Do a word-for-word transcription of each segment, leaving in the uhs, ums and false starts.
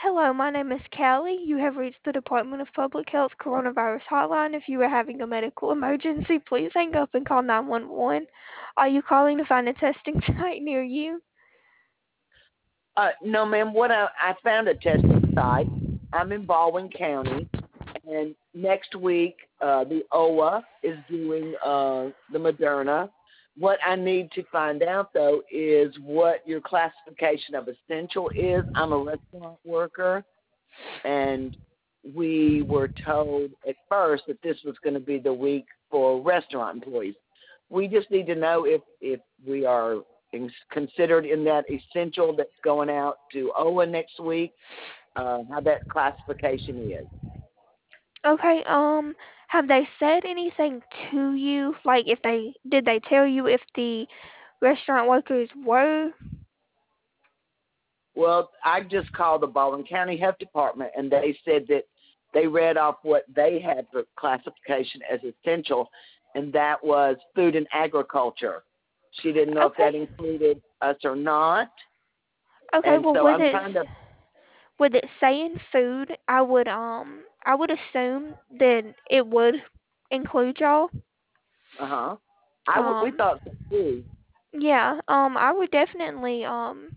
Hello, my name is Callie. You have reached the Department of Public Health Coronavirus Hotline. If you are having a medical emergency, please hang up and call nine one one. Are you calling to find a testing site near you? Uh, no, ma'am. What I, I found a testing site. I'm in Baldwin County, and next week uh, the O A is doing uh, the Moderna. What I need to find out though is what your classification of essential is. I'm a restaurant worker, and we were told at first that this was going to be the week for restaurant employees. We just need to know if if we are in, considered in that essential that's going out to O A next week, uh, how that classification is. Okay, um, have they said anything to you? Like, if they did they tell you if the restaurant workers were? Well, I just called the Baldwin County Health Department, and they said that they read off what they had for classification as essential, and that was food and agriculture. She didn't know if Okay. that included us or not, Okay, and well, so with I'm it kind of with it saying food, I would um I would assume that it would include y'all. uh huh. I w- we Um, thought so too. yeah, um, I would definitely um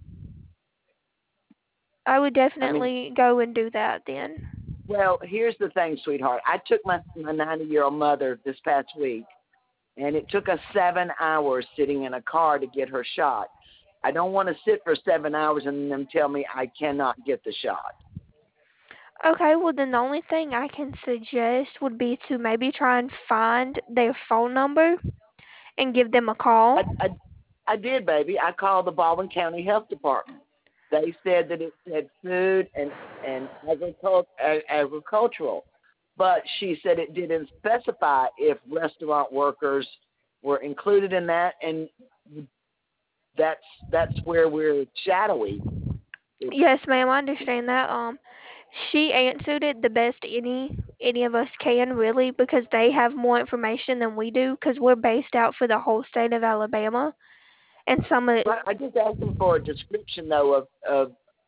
I would I mean, definitely go and do that then. well, here's the thing, sweetheart. I took my my ninety year old mother this past week, and it took us seven hours sitting in a car to get her shot. I don't want to sit for seven hours and them tell me I cannot get the shot. Okay, well then the only thing I can suggest would be to maybe try and find their phone number and give them a call. I, I, I did, baby. I called the Baldwin County Health Department. They said that it said food and and agricult, ag- agricultural, but she said it didn't specify if restaurant workers were included in that, and that's that's where we're shadowy. It, Yes, ma'am, I understand that. Um, she answered it the best any any of us can really because they have more information than we do because we're based out for the whole state of Alabama and some of but I just asked them for a description though of of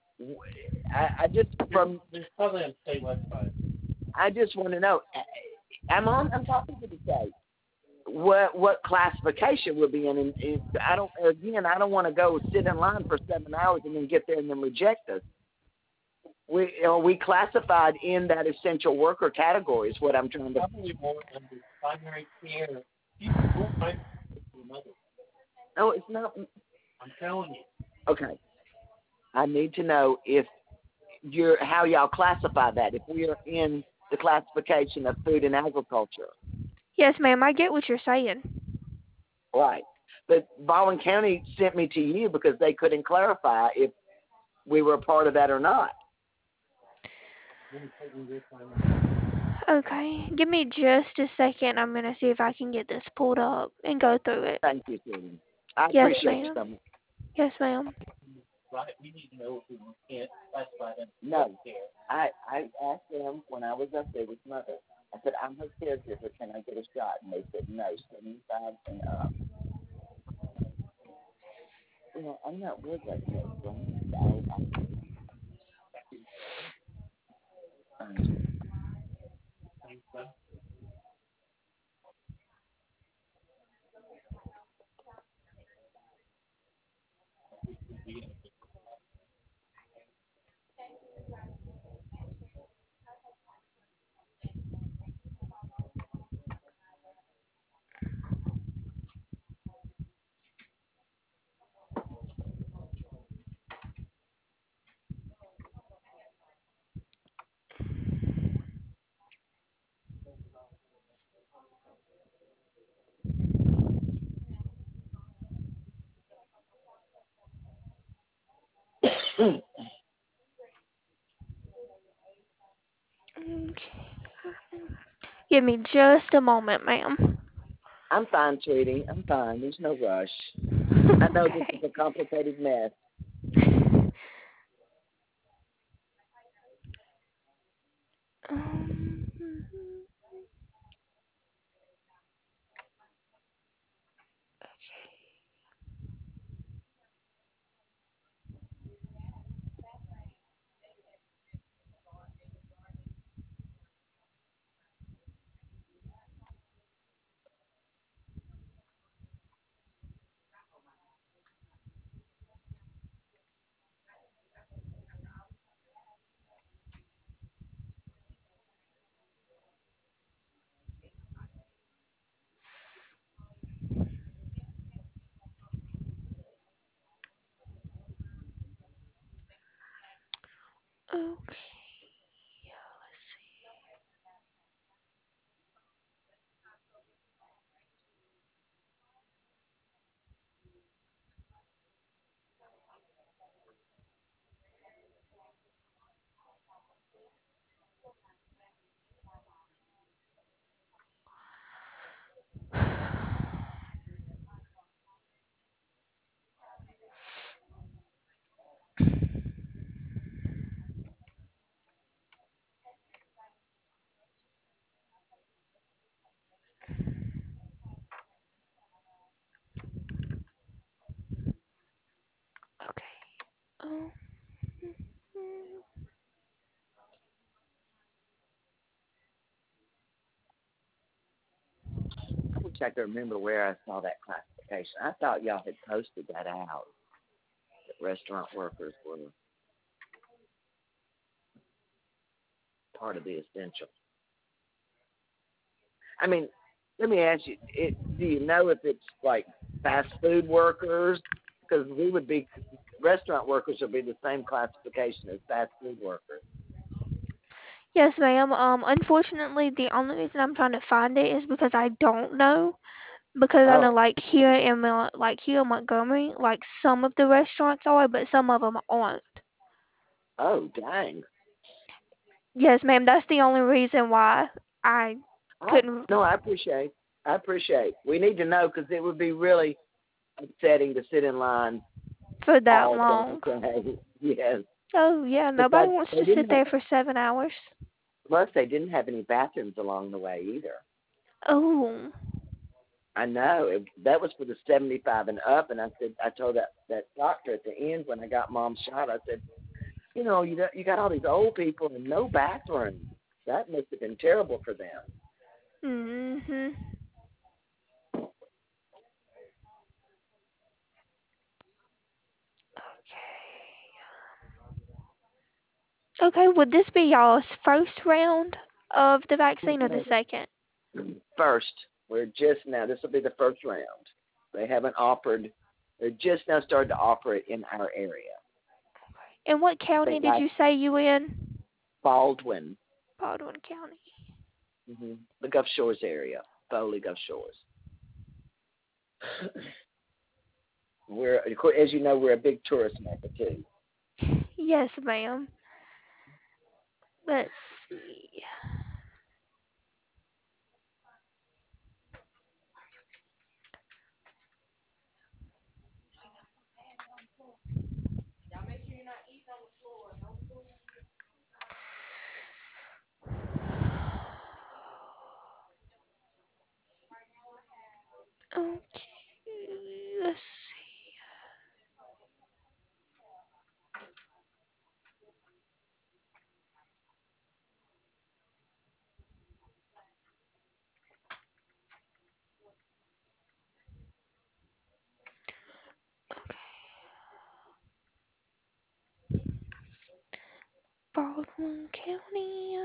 I, I just from There's probably on state website. I just want to know. I'm on. I'm talking to the state. What what classification we'll be in? And, and I don't. Again, I don't want to go sit in line for seven hours and then get there and then reject us. We are we classified in that essential worker category is what I'm trying to. Probably more under primary care. You go primary care for your mother. No, it's not. I'm telling you. Okay, I need to know if you're how y'all classify that. If we are in the classification of food and agriculture, yes, ma'am, I get what you're saying. right? But Baldwin County sent me to you because they couldn't clarify if we were a part of that or not. Let me take you this time. Okay, give me just a second. I'm gonna see if I can get this pulled up and go through it. Thank you, Susan. I Yes, appreciate you ma'am. so much. Yes, ma'am. Right, we need to know if we can't classify them as No, care. I, I asked them when I was up there with mother. I said, I'm her caregiver. Can I get a shot? And they said, no, seventy-five and up. Well, I'm not worried about the medical. I, I, um, Thanks, son. Okay. Give me just a moment, ma'am. I'm fine, sweetie. I'm fine. There's no rush. I know this is Okay. a complicated mess. Um, Okay. Okay. Oh. I wish I could remember where I saw that classification. I thought y'all had posted that out, that restaurant workers were part of the essential. I mean, let me ask you, it, do you know if it's like fast food workers? Because we would be, restaurant workers would be the same classification as fast food workers. Yes, ma'am. Um, unfortunately, the only reason I'm trying to find it is because I don't know. Because I know, Oh, like here in Mil- like here in Montgomery, like some of the restaurants are, but some of them aren't. oh, dang. Yes, ma'am. That's the only reason why I I, couldn't no, I appreciate, I appreciate. We need to know because it would be really upsetting to sit in line for that all long. day. Yes. Oh yeah, nobody Besides, wants they to sit didn't have, there for seven hours. plus they didn't have any bathrooms along the way either. Oh. I know it, that was for the seventy-five and up, and I said I told that that doctor at the end when I got mom's shot. I said, you know, you got, you got all these old people and no bathrooms. That must have been terrible for them. Mhm. Okay, would this be y'all's first round of the vaccine or the second? First, we're just now. This will be the first round. They haven't offered. They're just now starting to offer it in our area. And what I county think did like you say you in? Baldwin, Baldwin County. hmm the Gulf Shores area, Foley Gulf Shores. We're, as you know, we're a big tourist mecca too. Yes, ma'am. Let's see. Okay, let's Baldwin County.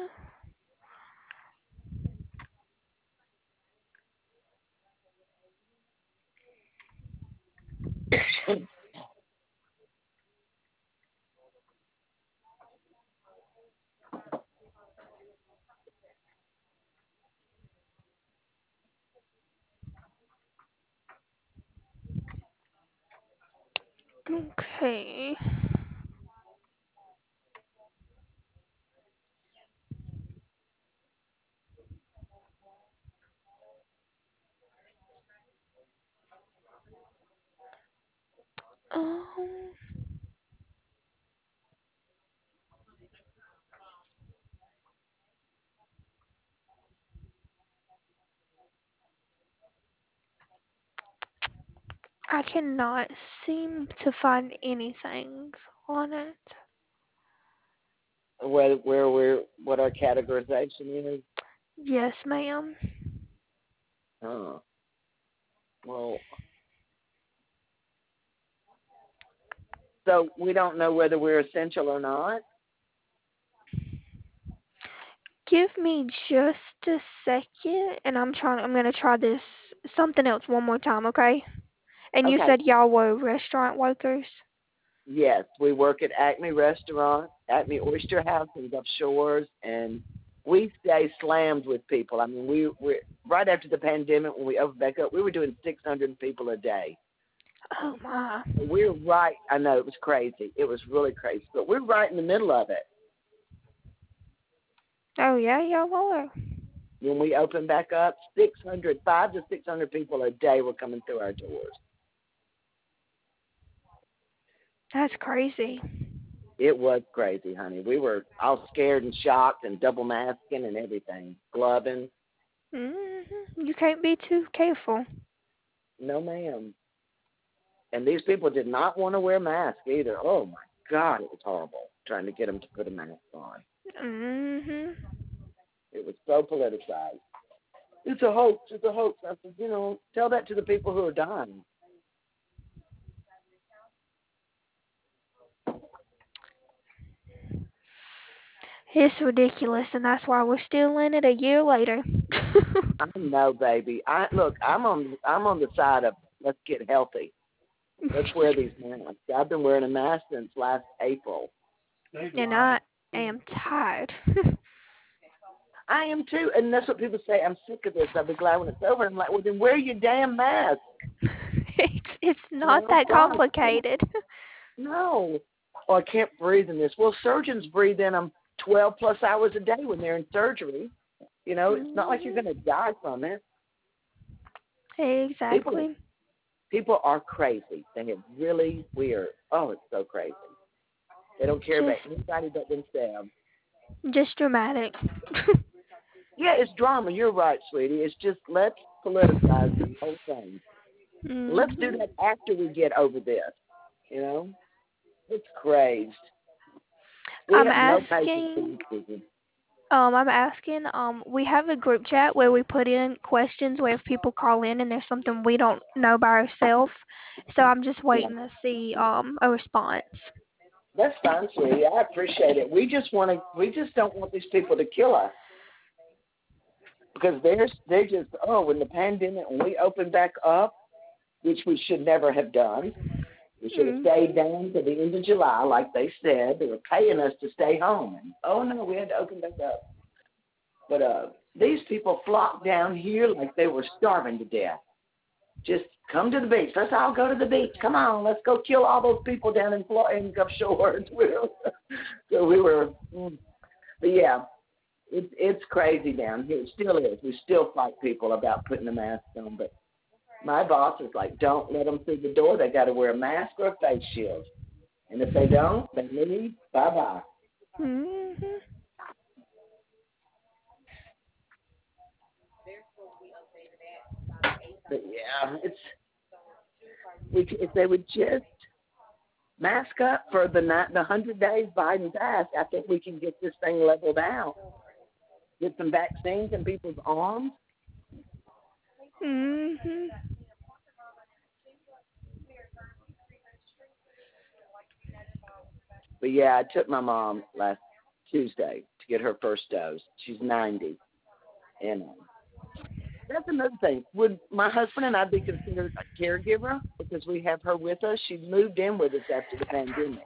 Okay. Um, I cannot seem to find anything on it. where where we're what our categorization is. Yes, ma'am. Oh, well, so we don't know whether we're essential or not. Give me just a second, and I'm trying. I'm gonna try this something else one more time, okay? And you Okay. said y'all were restaurant workers. Yes, we work at Acme Restaurant, Acme Oyster House in Gulf Shores, and we stay slammed with people. I mean, we we right after the pandemic when we opened back up, we were doing six hundred people a day. Oh my. So we're right. I know it was crazy. It was really crazy, but we're right in the middle of it. Oh yeah, y'all are. When we opened back up, six hundred, five to six hundred people a day were coming through our doors. That's crazy. It was crazy, honey. We were all scared and shocked and double masking and everything, gloving. Mhm. You can't be too careful. No, ma'am. And these people did not want to wear masks either. Oh my God, it was horrible trying to get them to put a mask on. Mhm. It was so politicized. It's a hoax. It's a hoax. I said, you know, tell that to the people who are dying. It's ridiculous, and that's why we're still in it a year later. I know, baby. I look. I'm on. I'm on the side of let's get healthy. Let's wear these masks. I've been wearing a mask since last April. They And lie. I am tired. I am too, and that's what people say. I'm sick of this. I'll be glad when it's over. I'm like, well, then wear your damn mask. it's it's You not know, that God, complicated. no. Oh, I can't breathe in this. Well, surgeons breathe in them twelve plus hours a day when they're in surgery. You know, it's not like you're going to die from it. People, Exactly. people are crazy. They are really weird. Oh, it's so crazy. They don't care about Just anybody but themselves. just dramatic. Yeah, it's drama. You're right, sweetie. It's just let's politicize this whole thing. Let's do Mhm. that after we get over this. You know, it's crazed. We I'm have no patience for asking these people. um I'm asking um we have a group chat where we put in questions where if people call in and there's something we don't know by ourselves. So I'm just Yeah, waiting to see um a response. that's fine, sweetie. I appreciate it. We just want to. We just don't want these people to kill us because they're they just oh when the pandemic when we opened back up, which we should never have done. We should have Mm. stayed down to the end of July, like they said. They were paying us to stay home. And, oh, no, we had to open back up. But uh, these people flocked down here like they were starving to death. Just come to the beach. Let's all go to the beach. Come on, let's go kill all those people down in Florida in Gulf Shores. So we were, mm. But yeah, it's it's crazy down here. It still is. We still fight people about putting a mask on. But my boss is like, don't let them through the door. They got to wear a mask or a face shield. And if they don't, they leave. Bye bye. Mhm. But yeah, it's we, if they would just mask up for the night, the hundred days Biden's asked, I think we can get this thing leveled out. Get some vaccines in people's arms. Mhm. But yeah, I took my mom last Tuesday to get her first dose. She's ninety, and um, that's another thing. Would my husband and I be considered a caregiver because we have her with us? She moved in with us after the pandemic.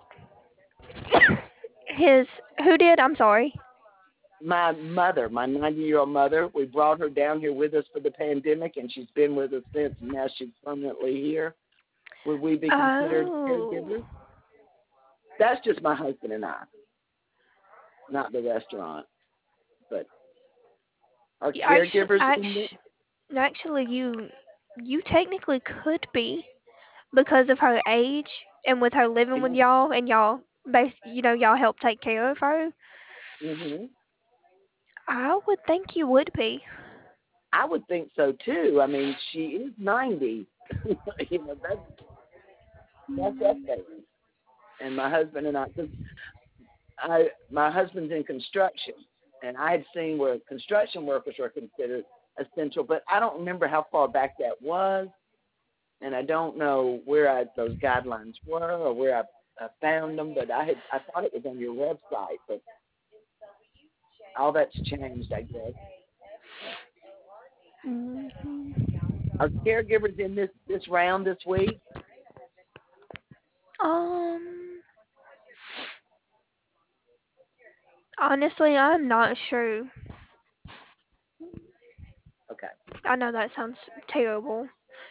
His who did? I'm sorry. My mother, my ninety-year-old mother, we brought her down here with us for the pandemic, and she's been with us since, and now she's permanently here. Would we be considered Oh. caregivers? That's just my husband and I, not the restaurant. But are Yeah, Actually, caregivers in this? actually, actually, you you technically could be because of her age and with her living with y'all and y'all base you know y'all help take care of her. Mm-hmm. I would think you would be. I would think so too. I mean, she is ninety. You know, that's that's up Mm. there. And my husband and I, cause I, my husband's in construction, and I had seen where construction workers are considered essential, but I don't remember how far back that was, and I don't know where I, those guidelines were or where I, I found them. But I had I thought it was on your website, but all that's changed, I guess. Mhm. Are caregivers in this this round this week? Um, Honestly, I'm not sure. Okay. I know that sounds terrible.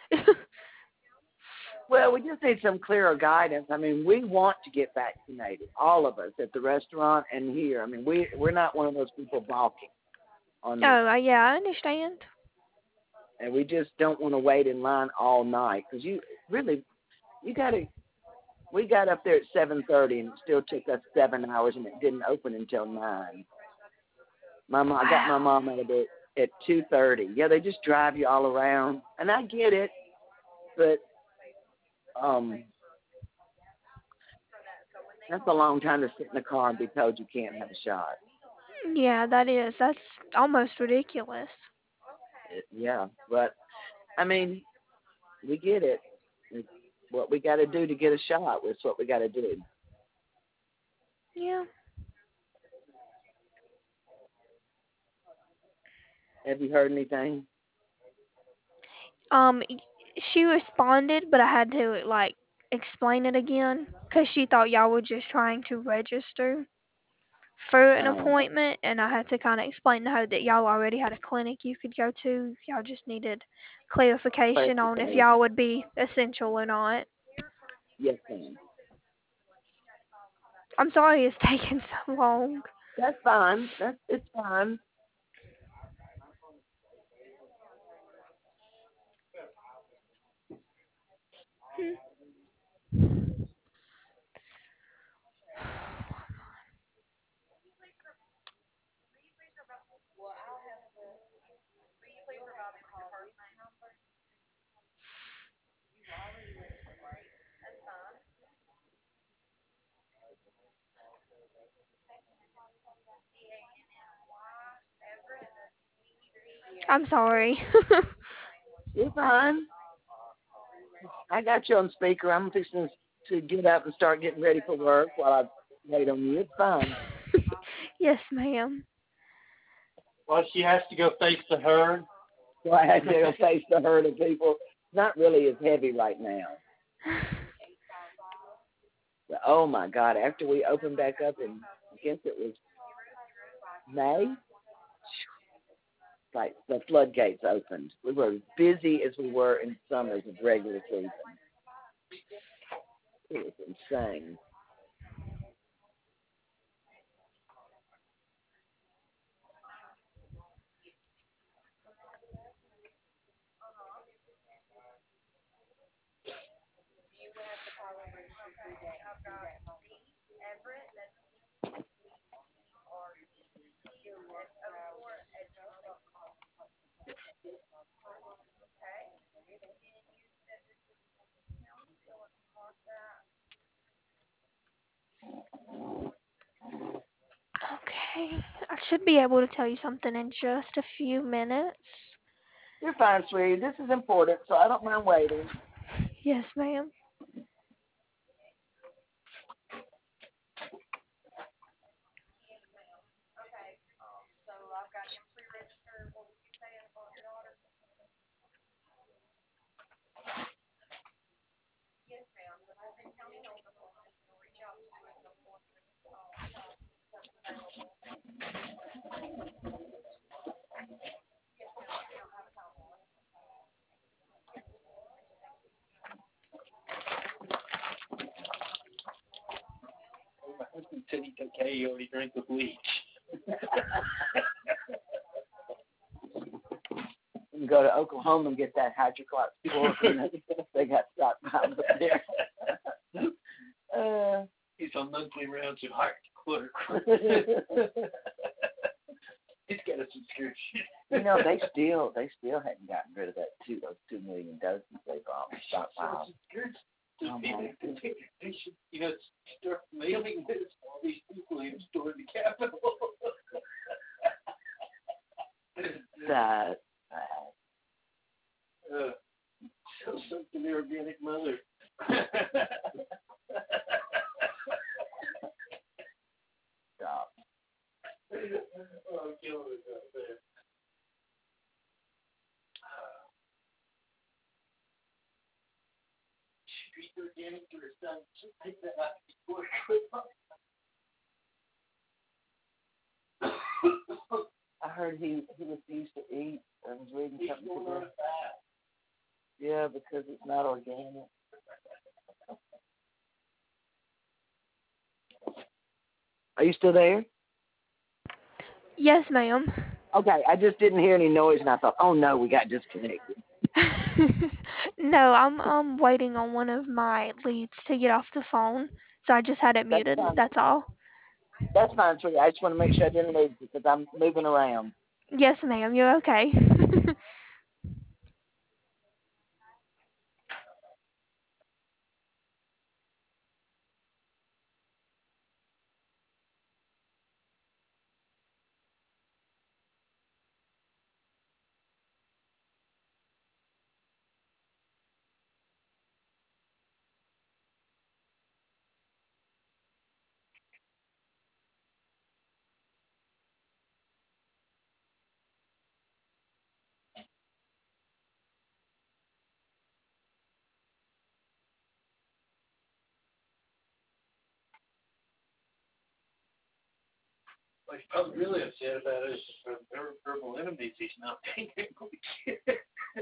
Well, we just need some clearer guidance. I mean, we want to get vaccinated, all of us at the restaurant and here. I mean, we we're not one of those people balking on this, Oh, uh, yeah, I understand. and we just don't want to wait in line all night because you really you got to. We got up there at seven thirty, and it still took us seven hours, and it didn't open until nine. My mom, I got my Wow. mom out of it at two thirty. Yeah, they just drive you all around, and I get it, but um, that's a long time to sit in the car and be told you can't have a shot. Yeah, that is. That's almost ridiculous. It, yeah, but I mean, we get it. It's what we got to do to get a shot. It's what we got to do. Yeah. Have you heard anything? Um, y- she responded, but I had to like explain it again because she thought y'all were just trying to register for an Um, appointment, and I had to kind of explain to her that y'all already had a clinic you could go to. Y'all just needed clarification on if clarification. y'all would be essential or not. Yes, ma'am. I'm sorry it's taking so long. That's fine. That's it's fine. I'm sorry. You're fine. I got you on speaker. I'm fixing to get up and start getting ready for work while I wait on you. It's fine. Yes, ma'am. Well, she has to go face the herd. So I had to go face the herd of people. It's not really as heavy right now. But, oh my God! After we opened back up in, I guess it was May, like the floodgates opened. We were as busy as we were in summers of regular season. It was insane. Okay. I should be able to tell you something in just a few minutes. You're fine, sweetie. This is important, so I don't mind waiting. Yes, ma'am. My husband said he took K O, he drank the bleach. You can go to Oklahoma and get that hydrochloroquine. They got stockpiles up there. uh, He's on monthly rounds of hydrochloroquine. He's got a subscription. you know, they still they still hadn't gotten rid of that two those two million doses they bought stockpiled. Oh, my goodness. They should, you know, start mailing this to all these people who stored the Capitol. That uh, show something to organic mother. stop. Oh, I'm killing it out there. She beat organic to her son. She picked that up before Christmas. heard he he refused to eat. I was reading something today. Yeah, because it's not organic. Are you still there? Yes, ma'am. Okay, I just didn't hear any noise, and I thought, oh no, we got disconnected. No, I'm um waiting on one of my leads to get off the phone, so I just had it That's muted. fine. That's all. That's fine, sweetie. I just want to make sure I didn't lose you because I'm moving around. Yes, ma'am. You're okay. What I was really upset about is from her verbal enemies, he's not taking English.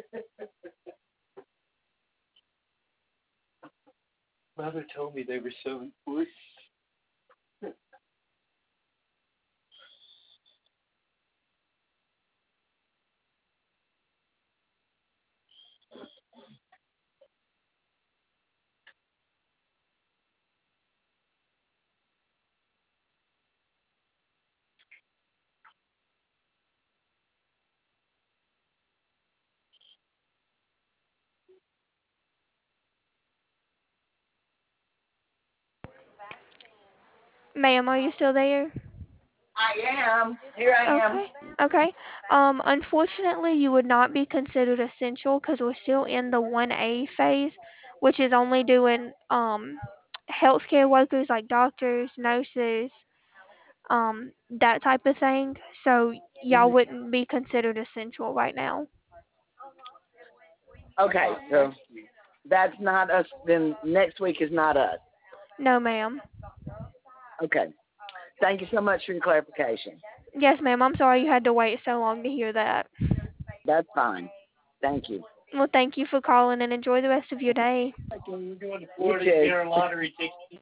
Mother told me they were so important. Ma'am, are you still there? I am. Here I am. Okay. Okay. Um, unfortunately, you would not be considered essential because we're still in the one A phase, which is only doing um healthcare workers like doctors, nurses, um, that type of thing. So y'all Mhm. wouldn't be considered essential right now. Okay, so that's not us. Then next week is not us. No, ma'am. Okay. Thank you so much for your clarification. Yes, ma'am. I'm sorry you had to wait so long to hear that. That's fine. Thank you. Well, thank you for calling and enjoy the rest of your day. Like when you're going to You Florida, too. get our lottery ticket.